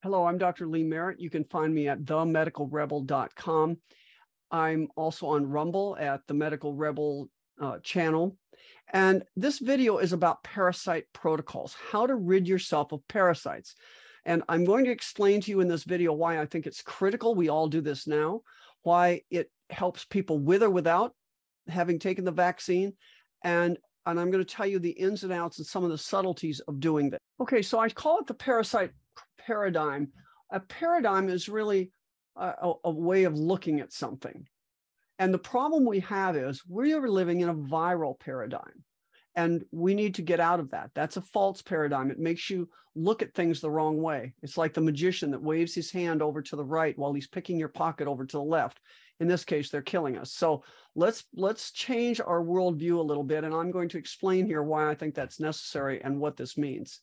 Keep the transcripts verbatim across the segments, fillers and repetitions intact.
Hello, I'm Doctor Lee Merritt. You can find me at the medical rebel dot com. I'm also on Rumble at the Medical Rebel uh, channel. And this video is about parasite protocols, how to rid yourself of parasites. And I'm going to explain to you in this video why I think it's critical. We all do this now, why it helps people with or without having taken the vaccine. And, and I'm going to tell you the ins and outs and some of the subtleties of doing that. Okay, so I call it the parasite paradigm. A paradigm is really a, a way of looking at something. And the problem we have is we are living in a viral paradigm, and we need to get out of that. That's a false paradigm. It makes you look at things the wrong way. It's like the magician that waves his hand over to the right while he's picking your pocket over to the left. In this case, they're killing us. So let's let's change our worldview a little bit, and I'm going to explain here why I think that's necessary and what this means.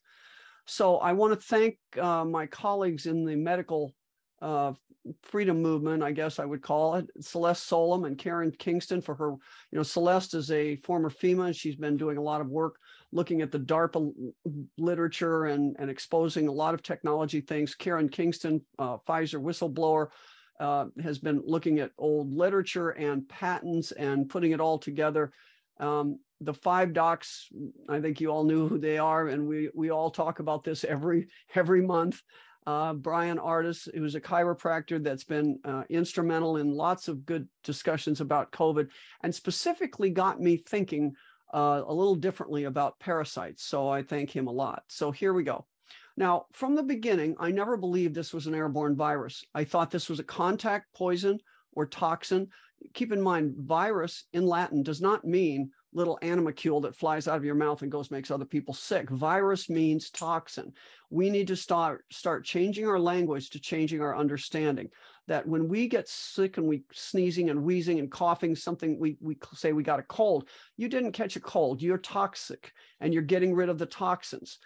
So I want to thank uh, my colleagues in the medical uh, freedom movement, I guess I would call it, Celeste Solum and Karen Kingston for her, you know, Celeste is a former FEMA, and she's been doing a lot of work looking at the DARPA literature and, and exposing a lot of technology things. Karen Kingston, uh, Pfizer whistleblower, uh, has been looking at old literature and patents and putting it all together. Um, the five docs, I think you all knew who they are, and we we all talk about this every every month. Uh, Brian Ardis, who's a chiropractor that's been uh, instrumental in lots of good discussions about COVID, and specifically got me thinking uh, a little differently about parasites. So I thank him a lot. So here we go. Now, from the beginning, I never believed this was an airborne virus. I thought this was a contact poison or toxin. Keep in mind, virus in Latin does not mean little animalcule that flies out of your mouth and goes makes other people sick. Virus means toxin. We need to start start changing our language to changing our understanding that when we get sick and we sneezing and wheezing and coughing, something we, we say we got a cold, you didn't catch a cold, you're toxic and you're getting rid of the toxins.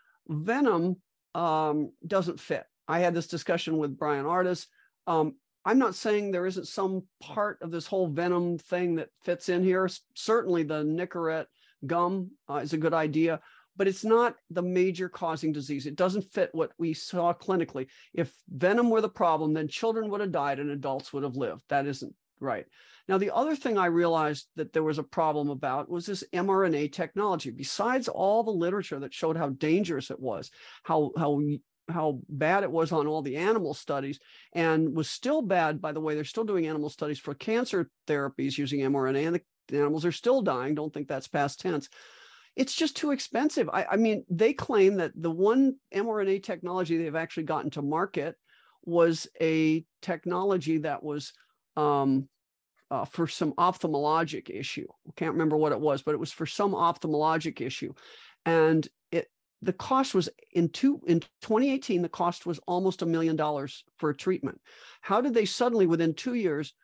Venom um, doesn't fit. I had this discussion with Brian Ardis. Um, I'm not saying there isn't some part of this whole venom thing that fits in here. Certainly the Nicorette gum uh, is a good idea, but it's not the major causing disease. It doesn't fit what we saw clinically. If venom were the problem, then children would have died and adults would have lived. That isn't right. Now, the other thing I realized that there was a problem about was this mRNA technology. Besides all the literature that showed how dangerous it was, how, how how bad it was on all the animal studies, and was still bad, by the way, they're still doing animal studies for cancer therapies using mRNA, and the animals are still dying. Don't think that's past tense. It's just too expensive. I, I mean, they claim that the one mRNA technology they've actually gotten to market was a technology that was um, uh, for some ophthalmologic issue. I can't remember what it was, but it was for some ophthalmologic issue. And it the cost was in two in twenty eighteen, the cost was almost a million dollars for a treatment. How did they suddenly, within two years,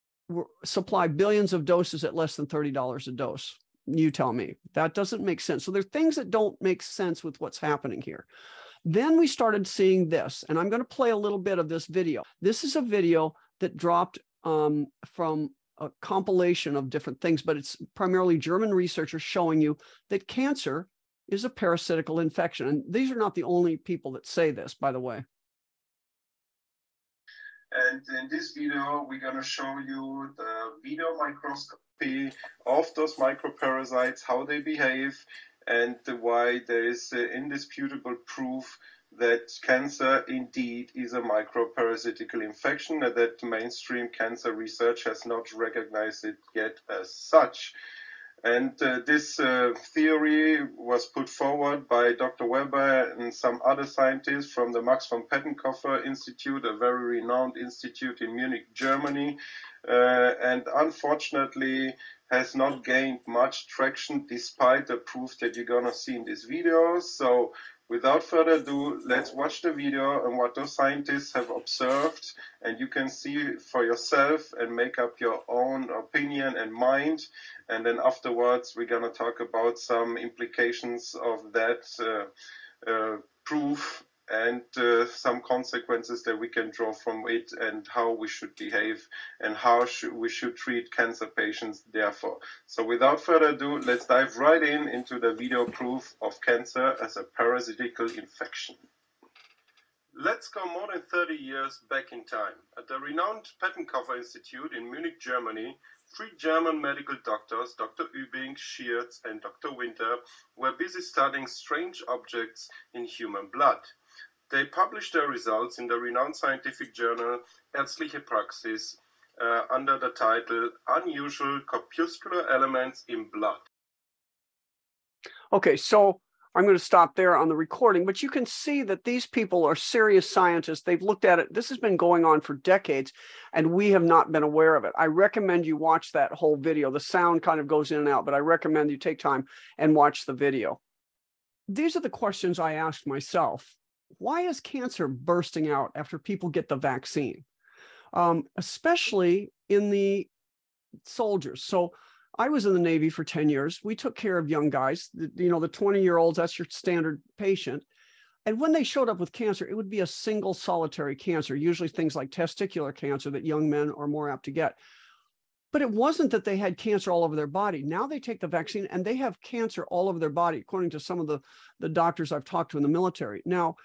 supply billions of doses at less than thirty dollars a dose? You tell me. That doesn't make sense. So there are things that don't make sense with what's happening here. Then we started seeing this, and I'm going to play a little bit of this video. This is a video that dropped um, from a compilation of different things, but it's primarily German researchers showing you that cancer is a parasitical infection. And these are not the only people that say this, by the way. And in this video, we're going to show you the video microscopy of those microparasites, how they behave, and why there is uh, indisputable proof that cancer indeed is a microparasitical infection, and that mainstream cancer research has not recognized it yet as such. And uh, this uh, theory was put forward by Doctor Weber and some other scientists from the Max von Pettenkofer Institute, a very renowned institute in Munich, Germany, uh, and unfortunately has not gained much traction despite the proof that you're going to see in this video. So without further ado, let's watch the video and what those scientists have observed, and you can see for yourself and make up your own opinion and mind. And then afterwards, we're going to talk about some implications of that uh, uh, proof and uh, some consequences that we can draw from it, and how we should behave and how should we should treat cancer patients therefore. So without further ado, let's dive right in into the video proof of cancer as a parasitical infection. Let's go more than thirty years back in time. At the renowned Pettenkofer Institute in Munich, Germany, three German medical doctors, Doctor Übing, Schiertz, and Doctor Winter, were busy studying strange objects in human blood. They published their results in the renowned scientific journal Ärztliche Praxis uh, under the title Unusual Corpuscular Elements in Blood. Okay, so I'm going to stop there on the recording, but you can see that these people are serious scientists. They've looked at it. This has been going on for decades, and we have not been aware of it. I recommend you watch that whole video. The sound kind of goes in and out, but I recommend you take time and watch the video. These are the questions I asked myself. Why is cancer bursting out after people get the vaccine, um, especially in the soldiers? So I was in the Navy for ten years. We took care of young guys, you know, the twenty year olds, that's your standard patient. And when they showed up with cancer, it would be a single solitary cancer, usually things like testicular cancer that young men are more apt to get. But it wasn't that they had cancer all over their body. Now they take the vaccine and they have cancer all over their body, according to some of the, the doctors I've talked to in the military. Now,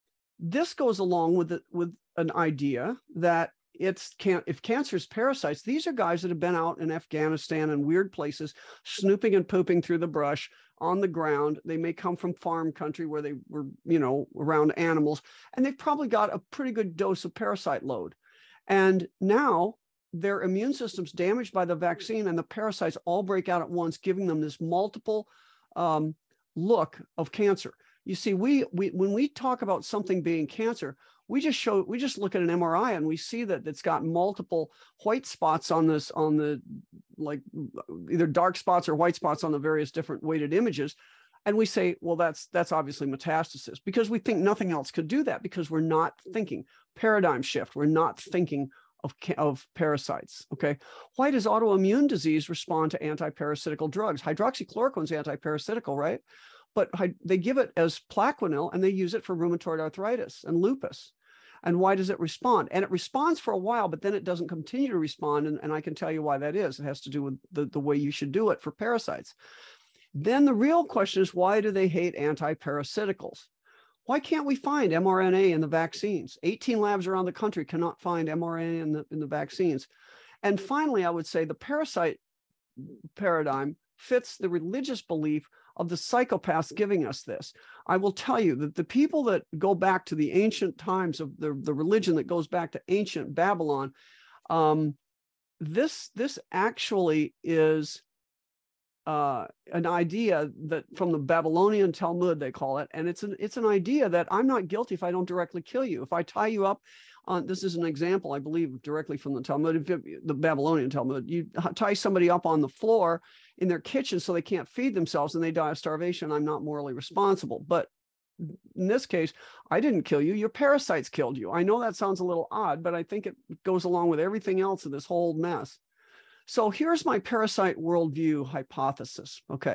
this goes along with, the, with an idea that it's can if cancer is parasites, these are guys that have been out in Afghanistan and weird places, snooping and pooping through the brush on the ground. They may come from farm country where they were, you know, around animals, and they've probably got a pretty good dose of parasite load. And now their immune system's damaged by the vaccine, and the parasites all break out at once, giving them this multiple um, look of cancer. You see, we we when we talk about something being cancer, we just show we just look at an M R I and we see that it's got multiple white spots on this on the like either dark spots or white spots on the various different weighted images, and we say, well, that's that's obviously metastasis, because we think nothing else could do that, because we're not thinking paradigm shift. We're not thinking of of parasites. Okay, why does autoimmune disease respond to anti-parasitical drugs? Hydroxychloroquine is anti-parasitical, right? But they give it as Plaquenil, and they use it for rheumatoid arthritis and lupus. And why does it respond? And it responds for a while, but then it doesn't continue to respond. And, and I can tell you why that is. It has to do with the, the way you should do it for parasites. Then the real question is, why do they hate anti-parasiticals? Why can't we find mRNA in the vaccines? eighteen labs around the country cannot find mRNA in the, in the vaccines. And finally, I would say the parasite paradigm fits the religious belief of the psychopaths giving us this. I will tell you that the people that go back to the ancient times of the, the religion that goes back to ancient Babylon, um, this, this actually is uh, an idea that from the Babylonian Talmud, they call it. And it's an, it's an idea that I'm not guilty if I don't directly kill you. If I tie you up on, this is an example, I believe, directly from the Talmud, the Babylonian Talmud, you tie somebody up on the floor in their kitchen so they can't feed themselves and they die of starvation, I'm not morally responsible. But in this case, I didn't kill you. Your parasites killed you. I know that sounds a little odd, but I think it goes along with everything else in this whole mess. So here's my parasite worldview hypothesis. Okay.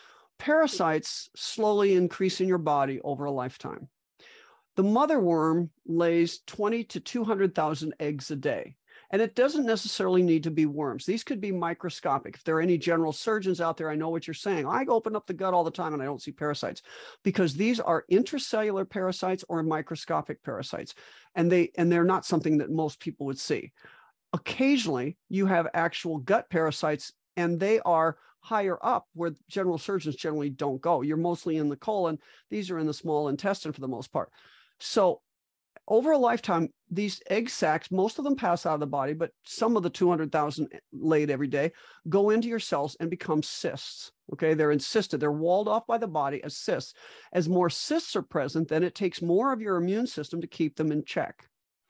Parasites slowly increase in your body over a lifetime. The mother worm lays twenty to two hundred thousand eggs a day. And it doesn't necessarily need to be worms. These could be microscopic. If there are any general surgeons out there, I know what you're saying. I open up the gut all the time and I don't see parasites, because these are intracellular parasites or microscopic parasites. And, they, and they're not something that most people would see. Occasionally, you have actual gut parasites, and they are higher up where general surgeons generally don't go. You're mostly in the colon. These are in the small intestine for the most part. So over a lifetime, these egg sacs, most of them pass out of the body, but some of the two hundred thousand laid every day go into your cells and become cysts. Okay, they're encysted. They're walled off by the body as cysts. As more cysts are present, then it takes more of your immune system to keep them in check.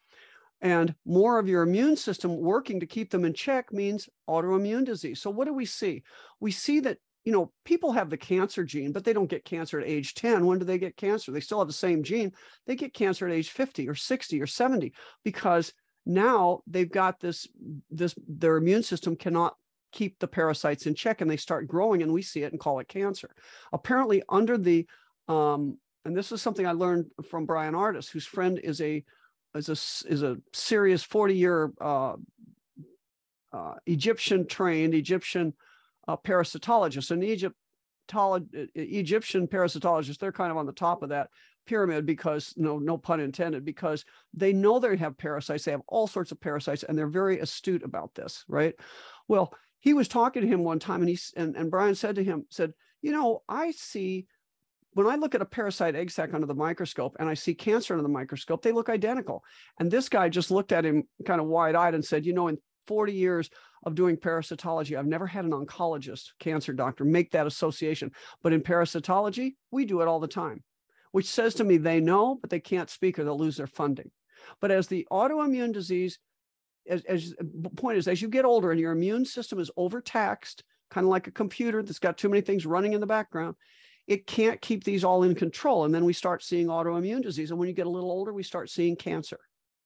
And more of your immune system working to keep them in check means autoimmune disease. So what do we see? We see that, you know, people have the cancer gene, but they don't get cancer at age ten. When do they get cancer? They still have the same gene. They get cancer at age fifty or sixty or seventy, because now they've got this, this, their immune system cannot keep the parasites in check, and they start growing, and we see it and call it cancer. Apparently under the, um, and this is something I learned from Bryan Ardis, whose friend is a, is a, is a serious forty year uh, uh, Egyptian trained Egyptian Uh, parasitologists. And Egypt, Egyptian parasitologists, they're kind of on the top of that pyramid because, no, no pun intended, because they know they have parasites. They have all sorts of parasites, and they're very astute about this, right? Well, he was talking to him one time, and he and, and Brian said to him, said, you know, I see, when I look at a parasite egg sac under the microscope and I see cancer under the microscope, they look identical. And this guy just looked at him kind of wide-eyed and said, you know, in forty years of doing parasitology, I've never had an oncologist, cancer doctor, make that association. But in parasitology, we do it all the time, which says to me they know, but they can't speak or they'll lose their funding. But as the autoimmune disease, as, as the point is, as you get older and your immune system is overtaxed, kind of like a computer that's got too many things running in the background, it can't keep these all in control. And then we start seeing autoimmune disease. And when you get a little older, we start seeing cancer.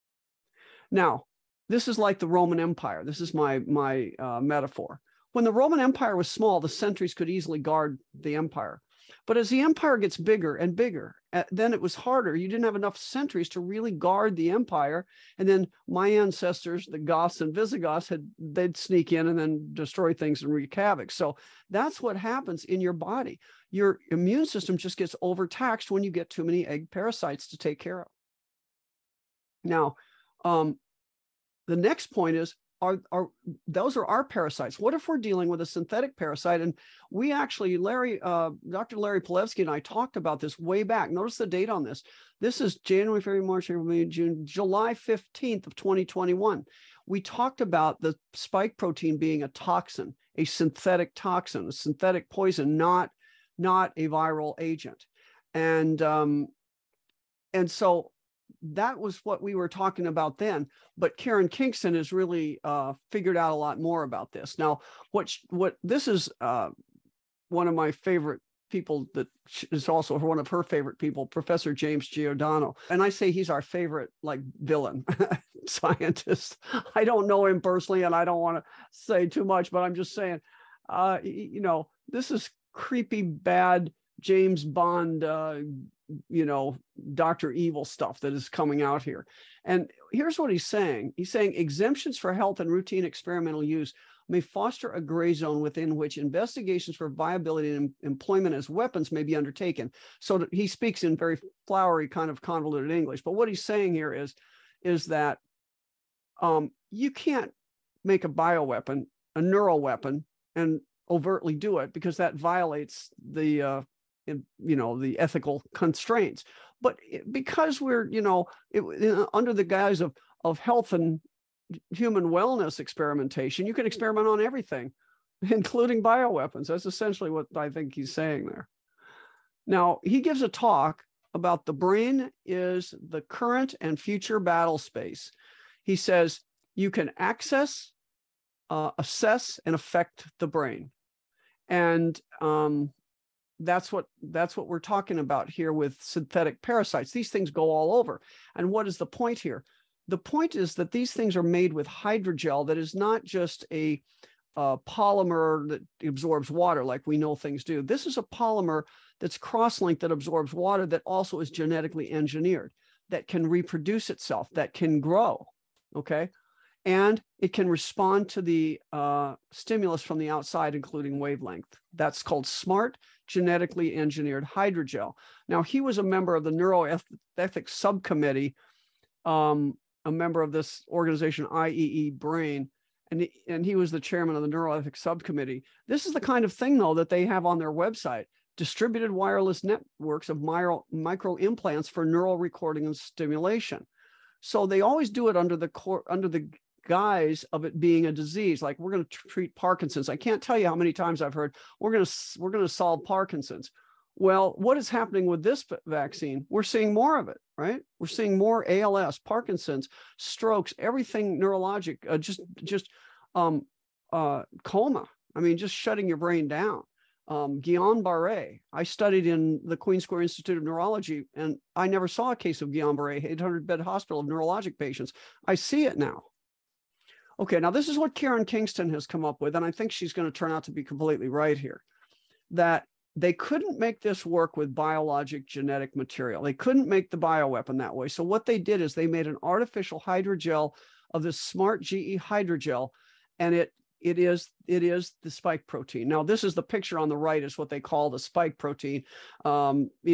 Now, this is like the Roman Empire. This is my, my uh, metaphor. When the Roman Empire was small, the sentries could easily guard the empire. But as the empire gets bigger and bigger, uh, then it was harder. You didn't have enough sentries to really guard the empire. And then my ancestors, the Goths and Visigoths, had they'd sneak in and then destroy things and wreak havoc. So that's what happens in your body. Your immune system just gets overtaxed when you get too many egg parasites to take care of. Now, um, the next point is, Are, are those are our parasites. What if we're dealing with a synthetic parasite? And we actually, Larry, uh, Doctor Larry Palevsky and I talked about this way back. Notice the date on this. This is January, February, March, April, May, June, July fifteenth of twenty twenty-one. We talked about the spike protein being a toxin, a synthetic toxin, a synthetic poison, not, not a viral agent. And, um, and so that was what we were talking about then, but Karen Kingston has really uh, figured out a lot more about this. Now, what what this is uh, one of my favorite people that is also one of her favorite people, Professor James Giordano. And I say he's our favorite, like, villain scientist. I don't know him personally, and I don't want to say too much, but I'm just saying, uh, you know, this is creepy, bad James Bond, uh, you know, Doctor Evil stuff that is coming out here. And here's what he's saying. He's saying exemptions for health and routine experimental use may foster a gray zone within which investigations for viability and employment as weapons may be undertaken. So that he speaks in very flowery kind of convoluted English. But what he's saying here is, is that um, you can't make a bioweapon, a neural weapon, and overtly do it, because that violates the uh, in, you know, the ethical constraints. But because we're, you know, it, it, under the guise of, of health and human wellness experimentation, you can experiment on everything, including bioweapons. That's essentially what I think he's saying there. Now, he gives a talk about the brain is the current and future battle space. He says you can access, uh, assess, and affect the brain. And um, That's what that's what we're talking about here with synthetic parasites. These things go all over. And what is the point here? The point is that these things are made with hydrogel that is not just a, a polymer that absorbs water like we know things do. This is a polymer that's cross-linked that absorbs water, that also is genetically engineered, that can reproduce itself, that can grow, okay? And it can respond to the uh, stimulus from the outside, including wavelength. That's called smart genetically engineered hydrogel. Now, he was a member of the neuroethics subcommittee, um, a member of this organization, I E E Brain, and he, and he was the chairman of the neuroethics subcommittee. This is the kind of thing, though, that they have on their website: distributed wireless networks of micro, micro implants for neural recording and stimulation. So they always do it under the core, under the guise of it being a disease. Like, we're going to treat Parkinson's. I can't tell you how many times I've heard, we're going to we're going to solve Parkinson's. Well, what is happening with this vaccine? We're seeing more of it, right? We're seeing more A L S, Parkinson's, strokes, everything neurologic, uh, just just um, uh, coma. I mean, just shutting your brain down. Um, Guillain-Barré. I studied in the Queen Square Institute of Neurology, and I never saw a case of Guillain-Barré, eight hundred bed hospital of neurologic patients. I see it now. Okay, now this is what Karen Kingston has come up with, and I think she's going to turn out to be completely right here, that they couldn't make this work with biologic genetic material. They couldn't make the bioweapon that way. So what they did is they made an artificial hydrogel of this smart G E hydrogel, and it it is it is the spike protein. Now, this is the picture on the right, is what they call the spike protein. Um, you know,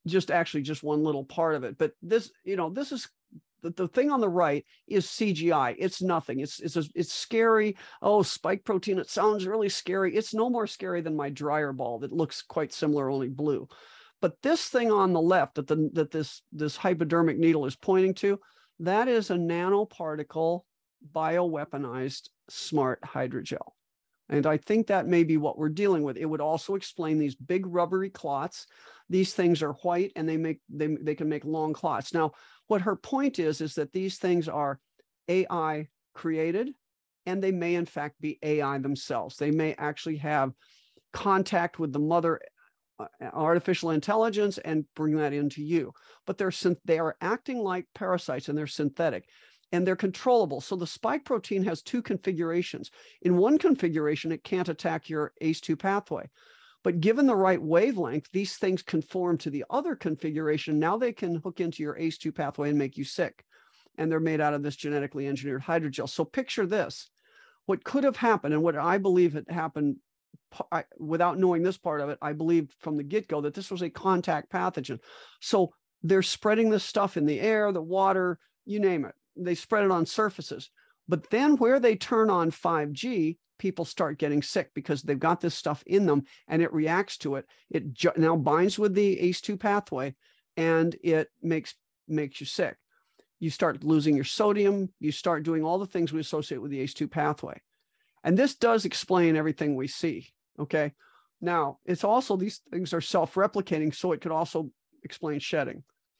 just actually just one little part of it. But this, you know, this is the, the thing on the right is C G I. It's nothing. It's it's a, it's scary. Oh, spike protein. It sounds really scary. It's no more scary than my dryer ball that looks quite similar, only blue. But this thing on the left that the that this this hypodermic needle is pointing to, that is a nanoparticle bioweaponized smart hydrogel. And I think that may be what we're dealing with. It would also explain these big rubbery clots. These things are white and they make they, they can make long clots. Now, what her point is, is that these things are A I created, and they may in fact be A I themselves. They may actually have contact with the mother artificial intelligence and bring that into you. But they're they are acting like parasites, and they're synthetic. And they're controllable. So the spike protein has two configurations. In one configuration, it can't attack your A C E two pathway. But given the right wavelength, these things conform to the other configuration. Now they can hook into your A C E two pathway and make you sick. And they're made out of this genetically engineered hydrogel. So picture this. What could have happened, and what I believe had happened, I, without knowing this part of it, I believed from the get-go that this was a contact pathogen. So they're spreading this stuff in the air, the water, you name it. They spread it on surfaces. But then where they turn on five G, people start getting sick because they've got this stuff in them and it reacts to it. It now binds with the A C E two pathway and it makes, makes you sick. You start losing your sodium. You start doing all the things we associate with the A C E two pathway. And this does explain everything we see, okay? Now, it's also, these things are self-replicating, so it could also explain shedding.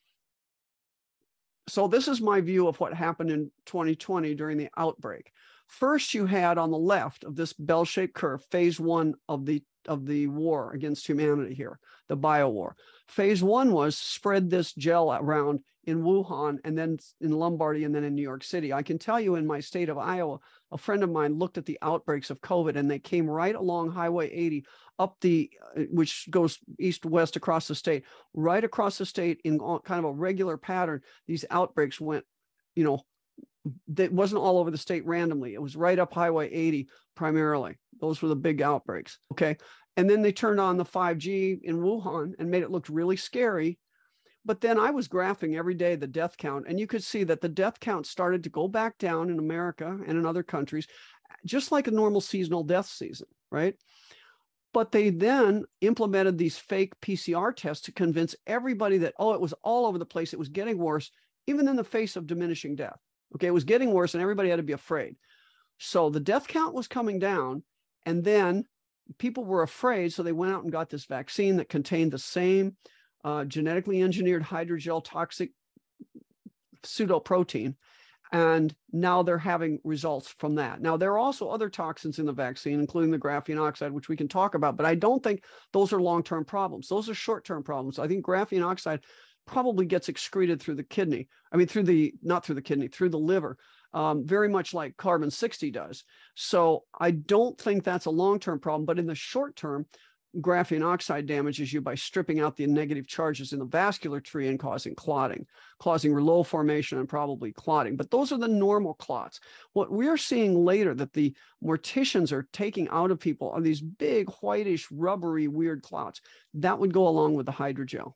So this is my view of what happened in twenty twenty during the outbreak. First, you had on the left of this bell-shaped curve, phase one of the, of the war against humanity here, the biowar. Phase one was spread this gel around in Wuhan and then in Lombardy and then in New York City. I can tell you in my state of Iowa, a friend of mine looked at the outbreaks of COVID and they came right along Highway eighty up the, which goes east to west across the state, right across the state in kind of a regular pattern. These outbreaks went, you know, that wasn't all over the state randomly. It was right up Highway eighty primarily. Those were the big outbreaks. Okay. And then they turned on the five G in Wuhan and made it look really scary. But then I was graphing every day the death count, and you could see that the death count started to go back down in America and in other countries, just like a normal seasonal death season, right? But they then implemented these fake P C R tests to convince everybody that, oh, it was all over the place. It was getting worse, even in the face of diminishing death. Okay, it was getting worse and everybody had to be afraid. So the death count was coming down, and then people were afraid. So they went out and got this vaccine that contained the same uh, genetically engineered hydrogel toxic pseudoprotein. And now they're having results from that. Now, there are also other toxins in the vaccine, including the graphene oxide, which we can talk about, but I don't think those are long-term problems. Those are short-term problems. I think graphene oxide probably gets excreted through the kidney. I mean, through the, not through the kidney, through the liver, um, very much like carbon sixty does. So I don't think that's a long-term problem, but in the short term, graphene oxide damages you by stripping out the negative charges in the vascular tree and causing clotting, causing rouleau formation and probably clotting. But those are the normal clots. What we're seeing later that the morticians are taking out of people are these big whitish, rubbery, weird clots. That would go along with the hydrogel.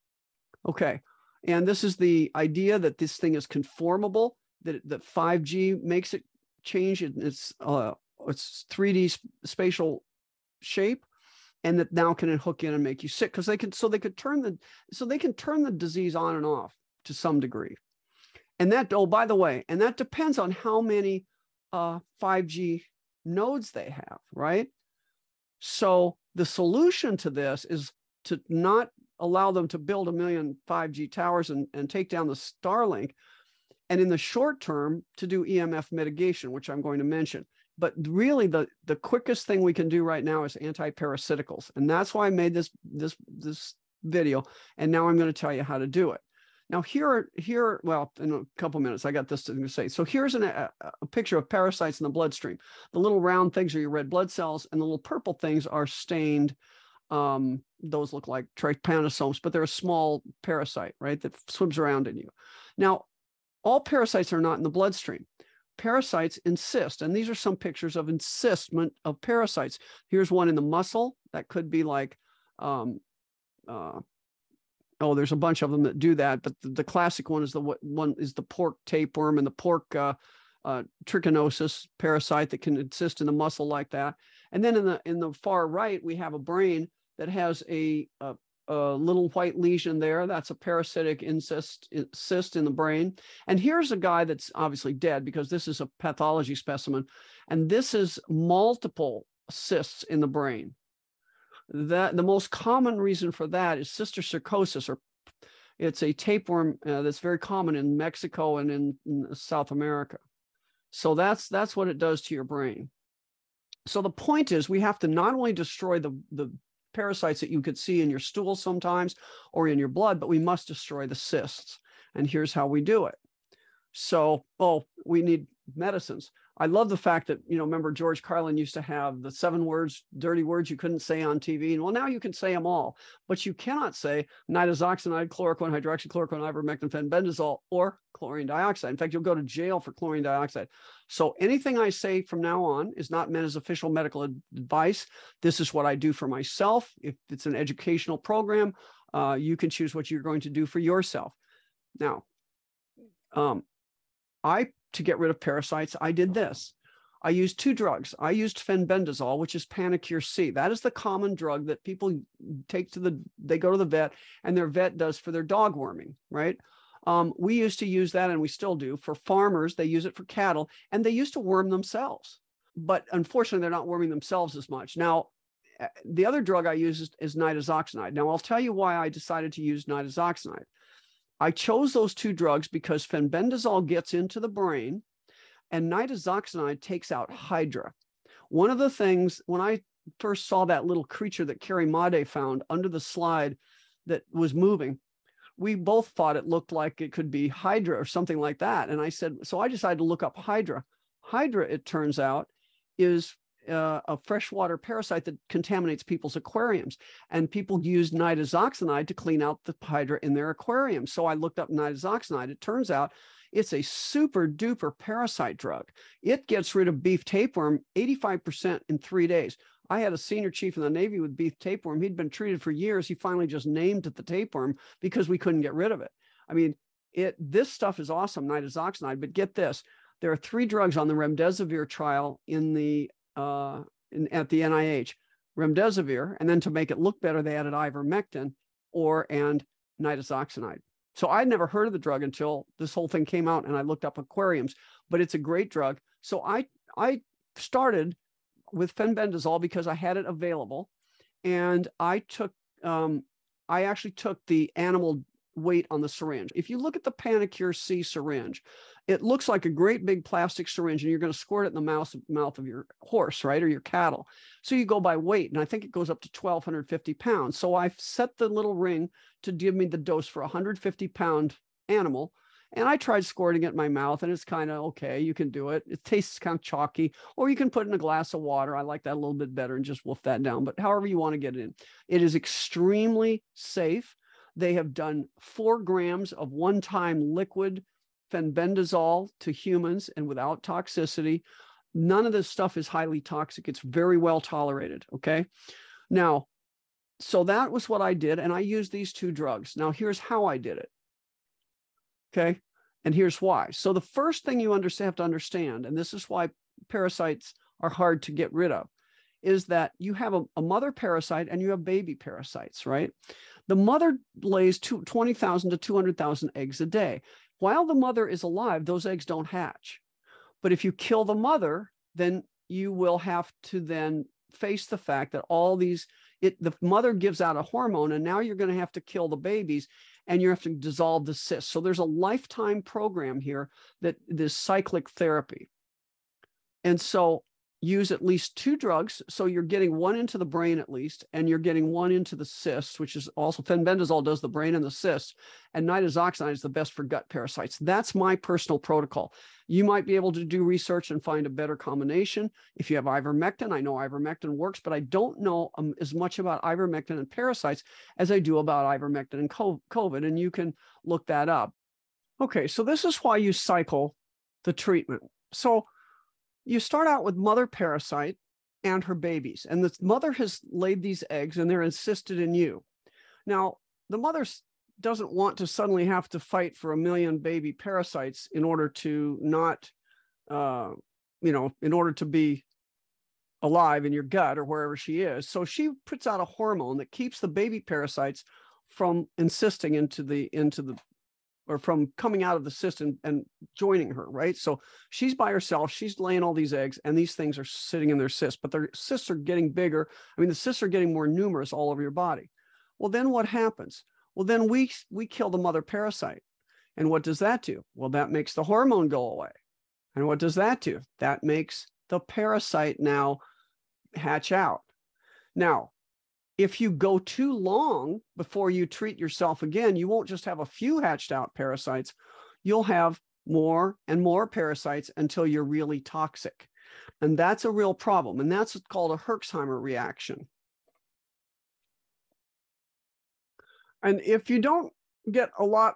Okay, and this is the idea that this thing is conformable, that, that five G makes it change in its, uh, its three D spatial shape, and that now can hook in and make you sick because they can, so they could turn the, so they can turn the disease on and off to some degree. And that, oh, by the way, and that depends on how many uh, five G nodes they have, right? So the solution to this is to not allow them to build a million five G towers and, and take down the Starlink. And in the short term, to do E M F mitigation, which I'm going to mention. But really, the, the quickest thing we can do right now is anti-parasiticals. And that's why I made this, this, this video. And now I'm going to tell you how to do it. Now here, here, well, in a couple minutes, I got this to say. So here's an, a, a picture of parasites in the bloodstream. The little round things are your red blood cells, and the little purple things are stained. Um, those look like trypanosomes, but they're a small parasite, right, that swims around in you. Now, all parasites are not in the bloodstream. Parasites encysst, and these are some pictures of encystment of parasites. Here's one in the muscle that could be like um, uh, oh, there's a bunch of them that do that, but the, the classic one is the one is the pork tapeworm and the pork uh, uh, trichinosis parasite that can exist in the muscle like that. And then in the in the far right, we have a brain that has a, a, a little white lesion there. That's a parasitic incest, cyst in the brain. And here's a guy that's obviously dead because this is a pathology specimen. And this is multiple cysts in the brain. That the most common reason for that is cysticercosis, or it's a tapeworm uh, that's very common in Mexico and in, in South America. So that's that's what it does to your brain. So the point is, we have to not only destroy the the parasites that you could see in your stool sometimes or in your blood, but we must destroy the cysts. And here's how we do it. So, oh, we need medicines. I love the fact that, you know, remember George Carlin used to have the seven words, dirty words you couldn't say on T V. And well, now you can say them all, but you cannot say nitazoxanide, chloroquine, hydroxychloroquine, ivermectin, fenbendazole, or chlorine dioxide. In fact, you'll go to jail for chlorine dioxide. So anything I say from now on is not meant as official medical advice. This is what I do for myself. If it's an educational program, uh, you can choose what you're going to do for yourself. Now, um, I, to get rid of parasites, I did this. I used two drugs. I used fenbendazole, which is Panacur C. That is the common drug that people take to the, they go to the vet and their vet does for their dog worming, right? Um, we used to use that, and we still do, for farmers. They use it for cattle, and they used to worm themselves. But unfortunately, they're not worming themselves as much. Now, the other drug I use is, is nitazoxanide. Now, I'll tell you why I decided to use nitazoxanide. I chose those two drugs because fenbendazole gets into the brain and nitazoxanide takes out Hydra. One of the things, when I first saw that little creature that Carrie Madej found under the slide that was moving, we both thought it looked like it could be Hydra or something like that. And I said, so I decided to look up Hydra. Hydra, it turns out, is Uh, a freshwater parasite that contaminates people's aquariums, and people use nitazoxanide to clean out the Hydra in their aquarium. So I looked up nitazoxanide. It turns out it's a super duper parasite drug. It gets rid of beef tapeworm eighty-five percent in three days. I had a senior chief in the Navy with beef tapeworm. He'd been treated for years. He finally just named it the tapeworm because we couldn't get rid of it. I mean, it this stuff is awesome, nitazoxanide, but get this. There are three drugs on the remdesivir trial in the uh, in, at the N I H, remdesivir, and then to make it look better, they added ivermectin or and nitazoxanide. So I'd never heard of the drug until this whole thing came out, and I looked up aquariums, but it's a great drug. So I, I started with fenbendazole because I had it available, and I took, um, I actually took the animal weight on the syringe. If you look at the Panacur C syringe, it looks like a great big plastic syringe, and you're going to squirt it in the mouth, mouth of your horse, right, or your cattle. So you go by weight, and I think it goes up to twelve fifty pounds. So I set the little ring to give me the dose for a one hundred fifty pound animal, and I tried squirting it in my mouth, and it's kind of okay. You can do it. It tastes kind of chalky, or you can put it in a glass of water. I like that a little bit better and just wolf that down, but however you want to get it in. It is extremely safe. They have done four grams of one-time liquid fenbendazole to humans and without toxicity. None of this stuff is highly toxic. It's very well tolerated, okay? Now, so that was what I did, and I used these two drugs. Now, here's how I did it, okay? And here's why. So the first thing you understand, have to understand, and this is why parasites are hard to get rid of, is that you have a, a mother parasite and you have baby parasites, right? The mother lays twenty thousand to two hundred thousand eggs a day. While the mother is alive, those eggs don't hatch. But if you kill the mother, then you will have to then face the fact that all these, it, the mother gives out a hormone, and now you're going to have to kill the babies, and you have to dissolve the cyst. So there's a lifetime program here that this cyclic therapy. And so use at least two drugs. So you're getting one into the brain at least, and you're getting one into the cysts, which is also fenbendazole does the brain and the cysts, and nitazoxanide is the best for gut parasites. That's my personal protocol. You might be able to do research and find a better combination. If you have ivermectin, I know ivermectin works, but I don't know um, as much about ivermectin and parasites as I do about ivermectin and COVID, and you can look that up. Okay, so this is why you cycle the treatment. So you start out with mother parasite and her babies, and the mother has laid these eggs and they're encysted in you. Now, the mother's doesn't want to suddenly have to fight for a million baby parasites in order to not, uh, you know, in order to be alive in your gut or wherever she is. So she puts out a hormone that keeps the baby parasites from insisting into the, into the, or from coming out of the cyst and, and joining her, right? So she's by herself, she's laying all these eggs, and these things are sitting in their cysts, but their cysts are getting bigger. I mean, the cysts are getting more numerous all over your body. Well, then what happens? Well, then we, we kill the mother parasite. And what does that do? Well, that makes the hormone go away. And what does that do? That makes the parasite now hatch out. Now, if you go too long before you treat yourself again, you won't just have a few hatched out parasites. You'll have more and more parasites until you're really toxic. And that's a real problem. And that's called a Herxheimer reaction. And if you don't get a lot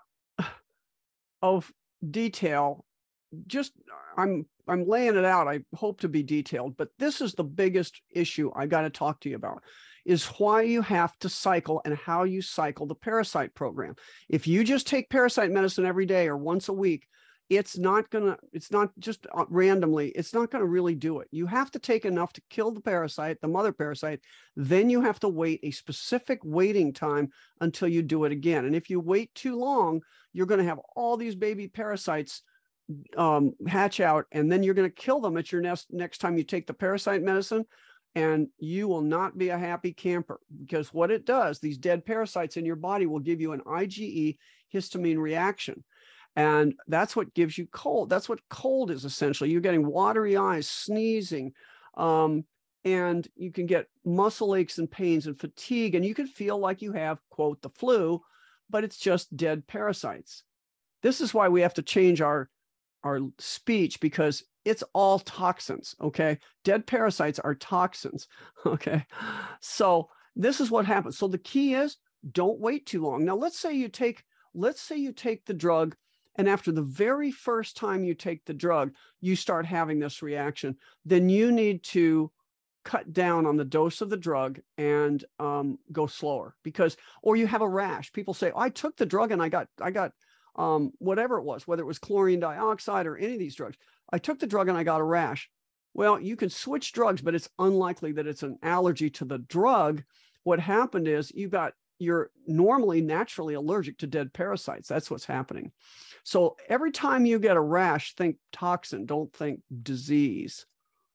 of detail, just I'm I'm laying it out. I hope to be detailed, but this is the biggest issue I got to talk to you about, is why you have to cycle and how you cycle the parasite program. If you just take parasite medicine every day or once a week, it's not gonna, it's not just randomly, it's not gonna really do it. You have to take enough to kill the parasite, the mother parasite, then you have to wait a specific waiting time until you do it again. And if you wait too long, you're gonna have all these baby parasites um, hatch out, and then you're gonna kill them at your next, next time you take the parasite medicine, and you will not be a happy camper, because what it does, these dead parasites in your body will give you an IgE histamine reaction. And that's what gives you cold. That's what cold is essentially. You're getting watery eyes, sneezing, um, and you can get muscle aches and pains and fatigue. And you can feel like you have, quote, the flu, but it's just dead parasites. This is why we have to change our, our speech, because it's all toxins, okay? Dead parasites are toxins, okay? So this is what happens. So the key is, don't wait too long. Now, let's say you take, let's say you take the drug, and after the very first time you take the drug, you start having this reaction, then you need to cut down on the dose of the drug and um, go slower, because, or you have a rash. People say, oh, I took the drug and I got, I got um, whatever it was, whether it was chlorine dioxide or any of these drugs. I took the drug and I got a rash. Well, you can switch drugs, but it's unlikely that it's an allergy to the drug. What happened is you got, you're normally naturally allergic to dead parasites. That's what's happening. So every time you get a rash, think toxin, don't think disease.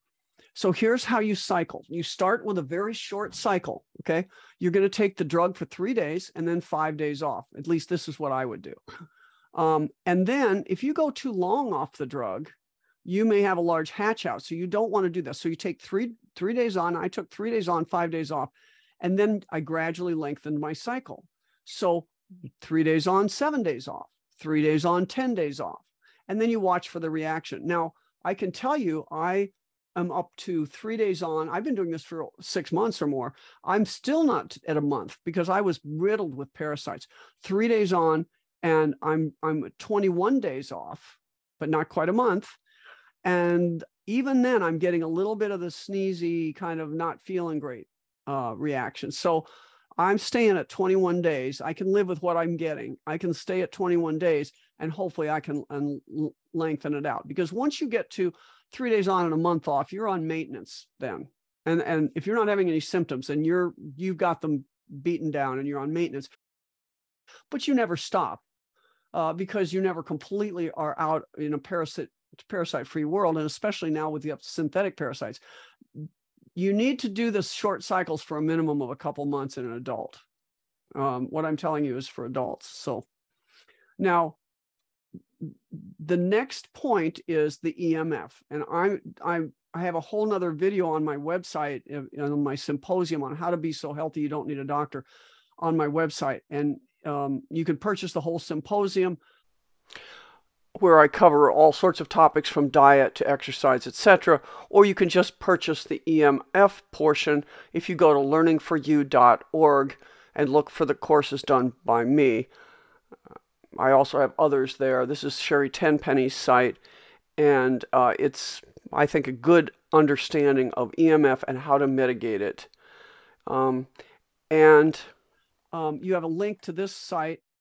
So here's how you cycle. You start with a very short cycle, okay? You're going to take the drug for three days and then five days off. At least this is what I would do. Um, and then if you go too long off the drug, you may have a large hatch out. So you don't want to do this. So you take three, three days on. I took three days on, five days off. And then I gradually lengthened my cycle. So three days on, seven days off, three days on, ten days off. And then you watch for the reaction. Now, I can tell you, I am up to three days on. I've been doing this for six months or more. I'm still not at a month because I was riddled with parasites. Three days on, and I'm, I'm twenty-one days off, but not quite a month. And even then, I'm getting a little bit of the sneezy kind of not feeling great uh, reaction. So I'm staying at twenty-one days. I can live with what I'm getting. I can stay at twenty-one days, and hopefully I can lengthen it out. Because once you get to three days on and a month off, you're on maintenance then. And, and if you're not having any symptoms and you're, you've got them beaten down and you're on maintenance, but you never stop uh, because you never completely are out in a parasite, parasite-free world. And especially now with the synthetic parasites, you need to do this short cycles for a minimum of a couple months in an adult. Um, what I'm telling you is for adults. So now the next point is the E M F. And I'm, I'm, I have a whole nother video on my website, on my symposium on how to be so healthy you don't need a doctor on my website. And um, you can purchase the whole symposium, where I cover all sorts of topics from diet to exercise, et cetera. Or you can just purchase the E M F portion if you go to learning for you dot org and look for the courses done by me. I also have others there. This is Sherry Tenpenny's site, and uh, it's, I think, a good understanding of E M F and how to mitigate it. Um, and um, you have a link to this site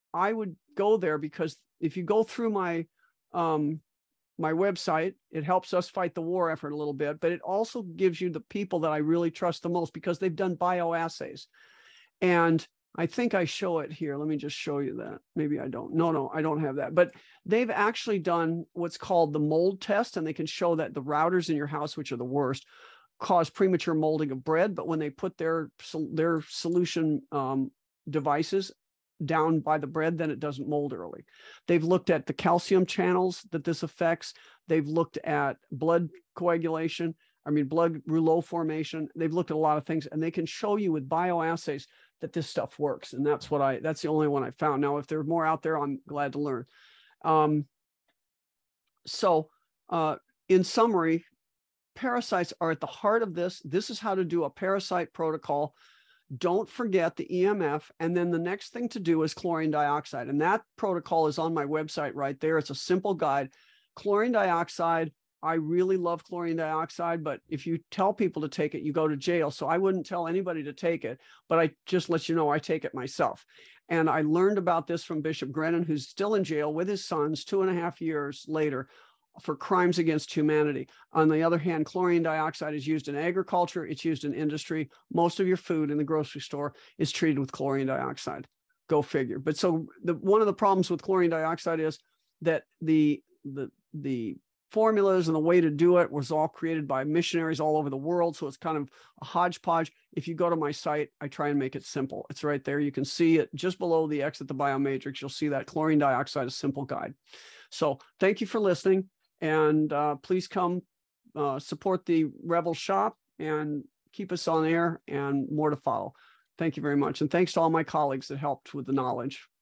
I would go there, because if you go through my um, my website, it helps us fight the war effort a little bit, but it also gives you the people that I really trust the most, because they've done bioassays. And I think I show it here. Let me just show you that. Maybe I don't. No, no, I don't have that. But they've actually done what's called the mold test, and they can show that the routers in your house, which are the worst, cause premature molding of bread. But when they put their, their solution um, devices down by the bread, then it doesn't mold early. They've looked at the calcium channels that this affects. They've looked at blood coagulation. I mean, blood rouleau formation. They've looked at a lot of things, and they can show you with bioassays that this stuff works. And that's what I, that's the only one I found. Now, if there are more out there, I'm glad to learn. Um, so uh, in summary, parasites are at the heart of this. This is how to do a parasite protocol. Don't forget the E M F. And then the next thing to do is chlorine dioxide. And that protocol is on my website right there. It's a simple guide. Chlorine dioxide, I really love chlorine dioxide, but if you tell people to take it, you go to jail. So I wouldn't tell anybody to take it, but I just let you know I take it myself. And I learned about this from Bishop Grennan, who's still in jail with his sons two and a half years later for crimes against humanity. On the other hand, chlorine dioxide is used in agriculture. It's used in industry. Most of your food in the grocery store is treated with chlorine dioxide. Go figure. But so the, one of the problems with chlorine dioxide is that the, the, the formulas and the way to do it was all created by missionaries all over the world. So it's kind of a hodgepodge. If you go to my site, I try and make it simple. It's right there. You can see it just below the X at the Biomatrix. You'll see that chlorine dioxide, a simple guide. So thank you for listening. And uh, please come uh, support the Rebel Shop and keep us on air, and more to follow. Thank you very much. And thanks to all my colleagues that helped with the knowledge.